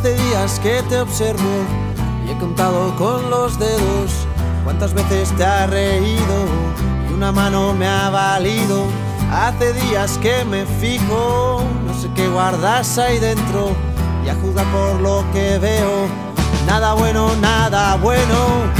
Hace días que te observo y he contado con los dedos cuántas veces te has reído y una mano me ha valido. Hace días que me fijo, no sé qué guardas ahí dentro, y a juzgar por lo que veo, nada bueno, nada bueno.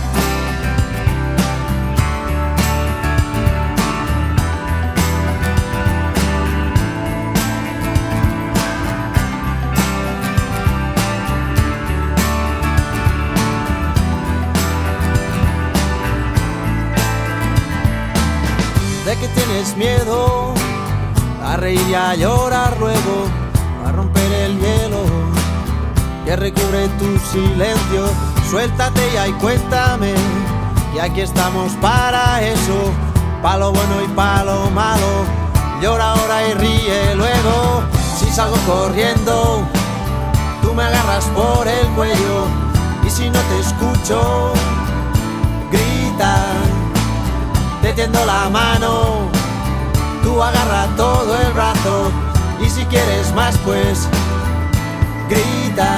De que tienes miedo a reír y a llorar luego, a romper el hielo que recubre tu silencio. Suéltate ya y cuéntame, y aquí estamos para eso, pa' lo bueno y pa' lo malo. Llora ahora y ríe luego. Si salgo corriendo, tú me agarras por el cuello, y si no te escucho, grita. Te tiendo la mano, tú agarra todo el brazo, y si quieres más pues grita.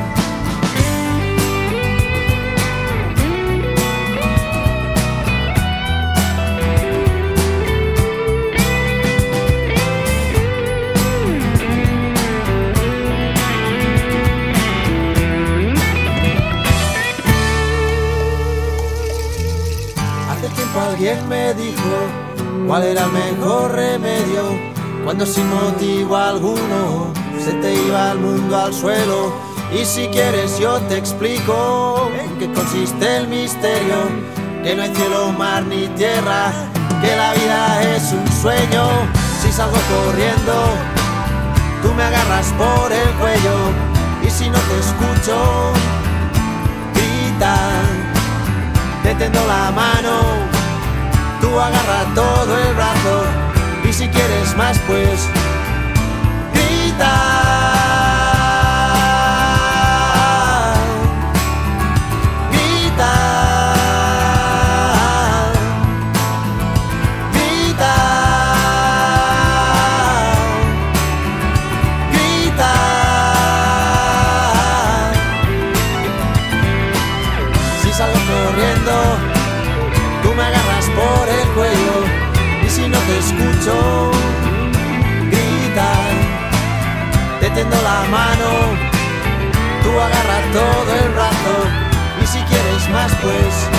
Hace tiempo alguien me dijo cuál era el mejor remedio cuando sin motivo alguno se te iba el mundo al suelo. Y si quieres yo te explico en qué consiste el misterio, que no hay cielo, mar ni tierra, que la vida es un sueño. Si salgo corriendo, tú me agarras por el cuello, y si no te escucho, grita. Te tiendo la mano, tú agarra todo el brazo, y si quieres más pues grita. Grita. Grita. Grita. Si salgo corriendo, tú me agarras por el cuello, y si no te escucho, grita. Te tiendo la mano, tú agarras todo el brazo, y si quieres más pues